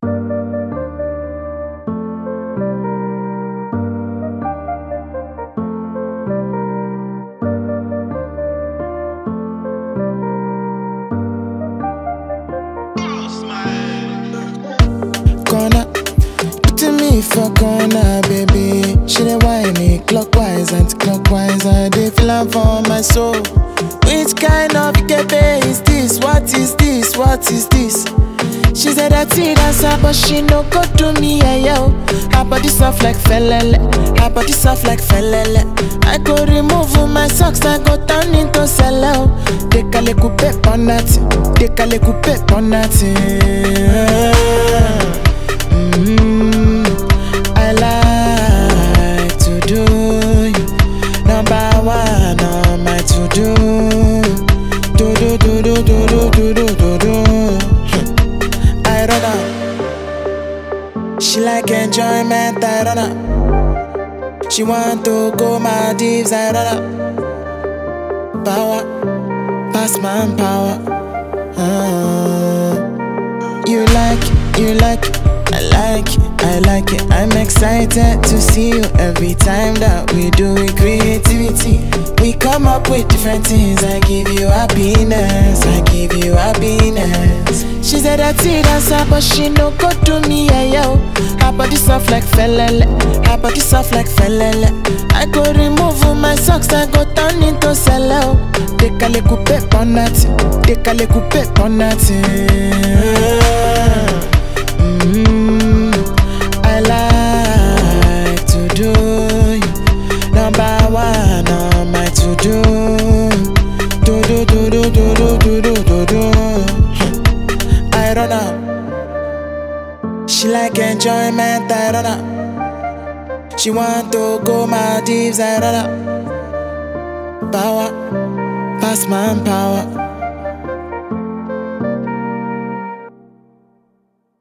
Corner, putting me for corner, baby. She dey whine me clockwise, anti-clockwise. I dey feel am for my soul. Which kind of kebe is this? What is this? What is this? She said that she dancer, but she no go do me, yeah, yo. Her body soft like felele, her body soft like felele. I go remove my socks, I go turn into cello. Décalé coupé ponati, décalé coupé ponati. I like to do you. Number one on my to do. Do do do do do do do do do do. I run up. She like enjoyment, I run up. She want to go Maldives, I run up. Power, pass man power. You like it, I like it, I like it. I'm excited to see you every time that we do it. Creativity, we come up with different things. I give you happiness, I give you happiness. She said that she dancer, but she no go do me, yeah, yo. Her body soft like felele, her body soft like felele. I go remove my socks, I go turn into cello. Décalé coupé ponati, décalé coupé ponati. I like to do you. Number one on my to do. Do do do do do do do do do do. I run up. She like enjoyment, I run up. She want to go Maldives, I run up. Power, pass man power.